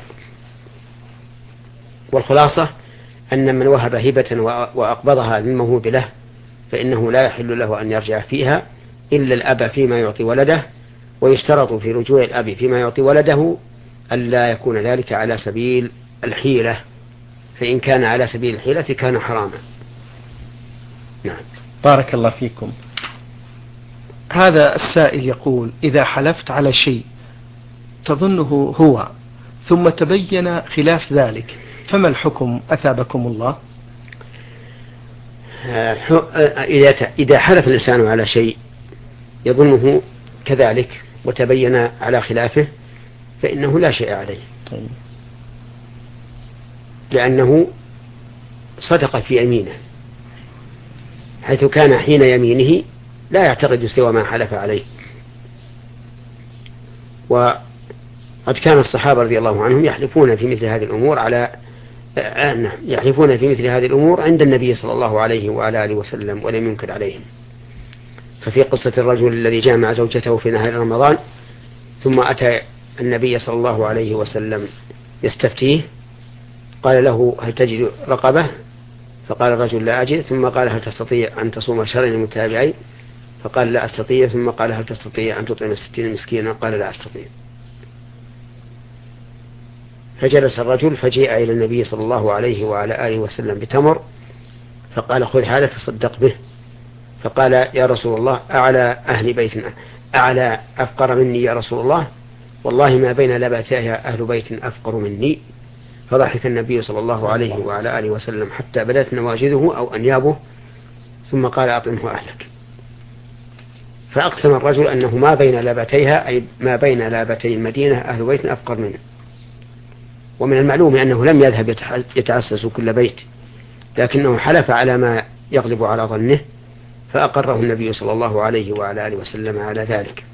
والخلاصة أن من وهب هبة وأقبضها للموهوب له فإنه لا يحل له أن يرجع فيها إلا الأب فيما يعطي ولده، ويشترط في رجوع الأب فيما يعطي ولده ألا يكون ذلك على سبيل الحيلة، فإن كان على سبيل الحيلة كان حراما. نعم. بارك الله فيكم. هذا السائل يقول: إذا حلفت على شيء تظنه هو ثم تبين خلاف ذلك فما الحكم أثابكم الله؟ إذا حلف الإنسان على شيء يظنه كذلك وتبين على خلافه فإنه لا شيء عليه، لأنه صدق في يمينه حيث كان حين يمينه لا يعتقد سوى ما حلف عليه. وقد كان الصحابة رضي الله عنهم يحلفون في مثل هذه الأمور يحلفون في مثل هذه الأمور عند النبي صلى الله عليه وعلى آله وسلم ولم ينكر عليهم. ففي قصة الرجل الذي جامع زوجته في نهار رمضان ثم أتى النبي صلى الله عليه وسلم يستفتيه، قال له: هل تجد رقبة؟ فقال الرجل: لا أجد. ثم قال: هل تستطيع أن تصوم شهرين متتابعين؟ فقال: لا أستطيع. ثم قال: هل تستطيع أن تطعم 60 مسكينا؟ قال: لا أستطيع. فجلس الرجل فجيء إلى النبي صلى الله عليه وعلى آله وسلم بتمر، فقال: خذ هذا تصدق به. فقال: يا رسول الله، أعلى أهل بيتنا أعلى أفقر مني يا رسول الله، والله ما بين لبتيها أهل بيت أفقر مني. فضحك النبي صلى الله عليه وعلى آله وسلم حتى بدت نواجذه أو أنيابه، ثم قال: أطعمه أهلك. فأقسم الرجل أنه ما بين لبتيها، أي ما بين لابتي المدينة، أهل بيت أفقر منه. ومن المعلوم أنه لم يذهب يتعسس كل بيت، لكنه حلف على ما يغلب على ظنه، فأقره النبي صلى الله عليه وعلى آله وسلم على ذلك.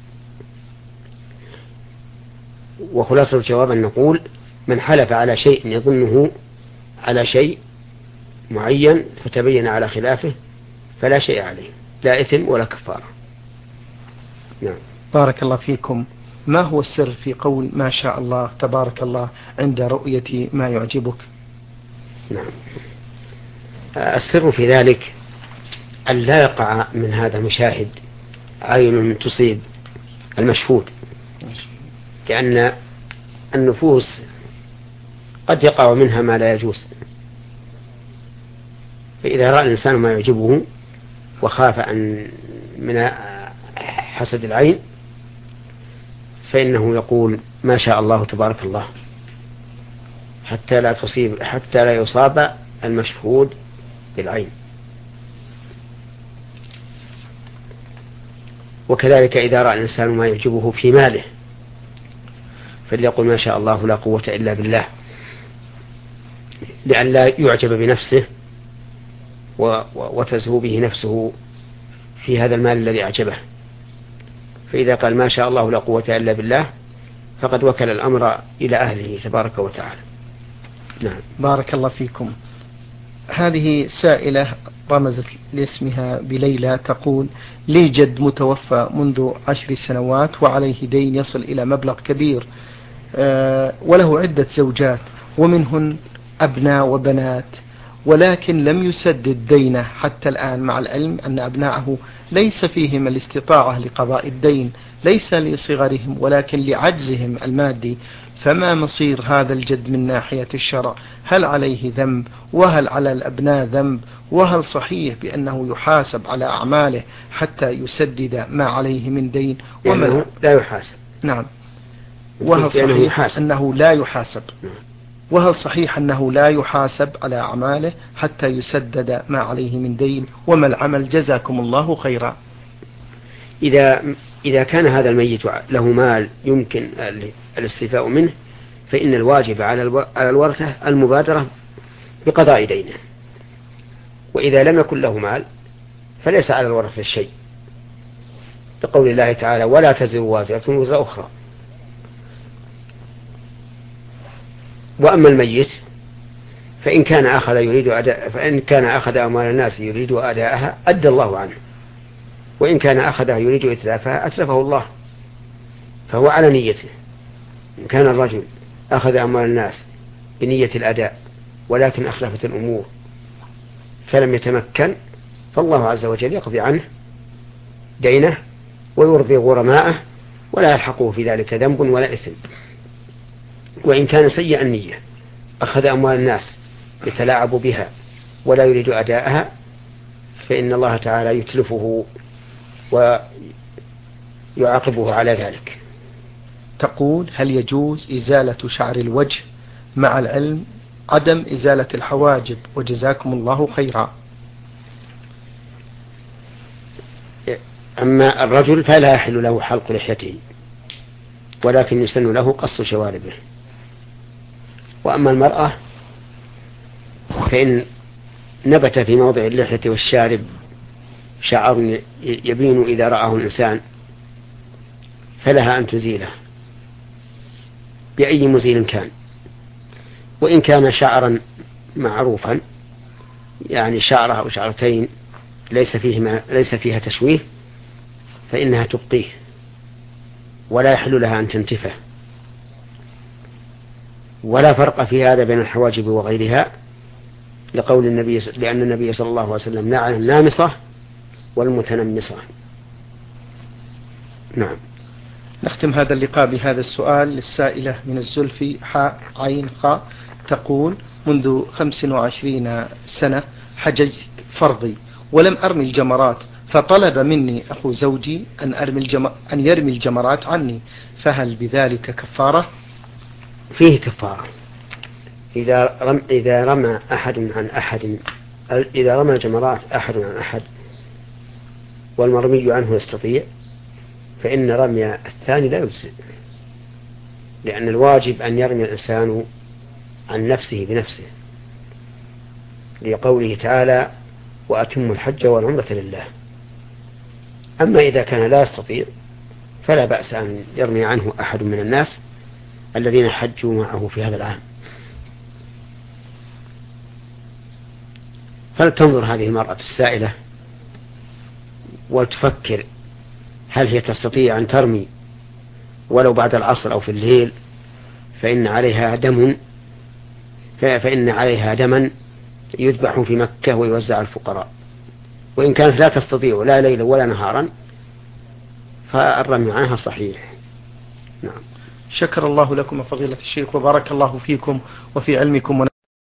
وخلاصة الجواب أن نقول: من حلف على شيء يظنه على شيء معين فتبين على خلافه فلا شيء عليه، لا إثم ولا كفارة. نعم. بارك الله فيكم. ما هو السر في قول ما شاء الله تبارك الله عند رؤية ما يعجبك؟ نعم. السر في ذلك أن لا يقع من هذا المشاهد عين تصيب المشهود، لأن النفوس قد يقع منها ما لا يجوز. فإذا رأى الإنسان ما يعجبه وخاف أن من حسد العين فإنه يقول ما شاء الله تبارك الله حتى لا يصاب المشهود بالعين. وكذلك إذا رأى الإنسان ما يعجبه في ماله فليقل ما شاء الله لا قوة إلا بالله، لأن لا يعجب بنفسه وتزهو به نفسه في هذا المال الذي أعجبه. فإذا قال ما شاء الله لا قوة إلا بالله فقد وكل الأمر إلى أهله تبارك وتعالى. نعم. بارك الله فيكم. هذه سائلة رمزت لاسمها بليلى، تقول: لي جد متوفى منذ 10 سنوات وعليه دين يصل إلى مبلغ كبير، وله عدة زوجات ومنهن أبناء وبنات، ولكن لم يسدد دينه حتى الآن، مع العلم أن أبناءه ليس فيهم الاستطاعة لقضاء الدين، ليس لصغرهم ولكن لعجزهم المادي. فما مصير هذا الجد من ناحية الشرع؟ هل عليه ذنب؟ وهل على الأبناء ذنب؟ وهل صحيح بأنه يحاسب على أعماله حتى يسدد ما عليه من دين؟ ومن لا يحاسب. نعم. وهل صحيح أنه لا يحاسب؟ وهل صحيح أنه لا يحاسب على أعماله حتى يسدد ما عليه من دين؟ وما العمل؟ جزاكم الله خيرا. إذا كان هذا الميت له مال يمكن الاستيفاء منه فإن الواجب على الورثة المبادرة بقضاء دينه. وإذا لم يكن له مال فليس على الورثة شيء، بقول الله تعالى: ولا تزر وازرة وزر أخرى. وأما الميت فإن كان أخذ أموال الناس يريد أداءها أدى الله عنه، وإن كان أخذها يريد إتلافها أتلفه الله، فهو على نيته. إن كان الرجل أخذ أموال الناس بنية الأداء ولكن أخلفت الأمور فلم يتمكن، فالله عز وجل يقضي عنه دينه ويرضي غرماءه ولا يلحقه في ذلك ذنب ولا إثم. وإن كان سيء النية أخذ أموال الناس يتلاعب بها ولا يريد أداءها فإن الله تعالى يتلفه ويعاقبه على ذلك. تقول: هل يجوز إزالة شعر الوجه مع العلم عدم إزالة الحواجب؟ وجزاكم الله خيرا. أما الرجل فلا يحل له حلق لحيته، ولكن يسن له قص شواربه. وأما المرأة فإن نبت في موضع اللحية والشارب شعر يبين إذا رآه الإنسان فلها أن تزيله بأي مزيل كان، وإن كان شعرا معروفا يعني شعرة أو شعرتين ليس فيها تشويه فإنها تبقيه ولا يحل لها أن تنتفه. ولا فرق في هذا بين الحواجب وغيرها لأن النبي صلى الله عليه وسلم نعى النامصة والمتنمصة. نعم. نختم هذا اللقاء بهذا السؤال للسائلة من الزلفي حاء عين خاء تقول: منذ 25 سنة حججت فرضي ولم أرمي الجمرات، فطلب مني أخو زوجي أن يرمي الجمرات عني، فهل بذلك كفارة؟ فيه كفارة. إذا رمى أحد عن أحد، إذا رمى الجمرات أحد عن أحد والمرمي عنه يستطيع فإن رمي الثاني لا يجزئ، لأن الواجب أن يرمي الإنسان عن نفسه بنفسه، لقوله تعالى: وأتموا الحج والعمرة لله. أما إذا كان لا يستطيع فلا بأس أن يرمي عنه أحد من الناس الذين حجوا معه في هذا العام. فلتنظر هذه المرأة السائلة وتفكر هل هي تستطيع أن ترمي ولو بعد العصر أو في الليل، فإن عليها دما يذبح في مكة ويوزع على الفقراء. وإن كانت لا تستطيع لا ليلا ولا نهارا فالرمي عنها صحيح. نعم. شكر الله لكم فضيلة الشيخ وبارك الله فيكم وفي علمكم.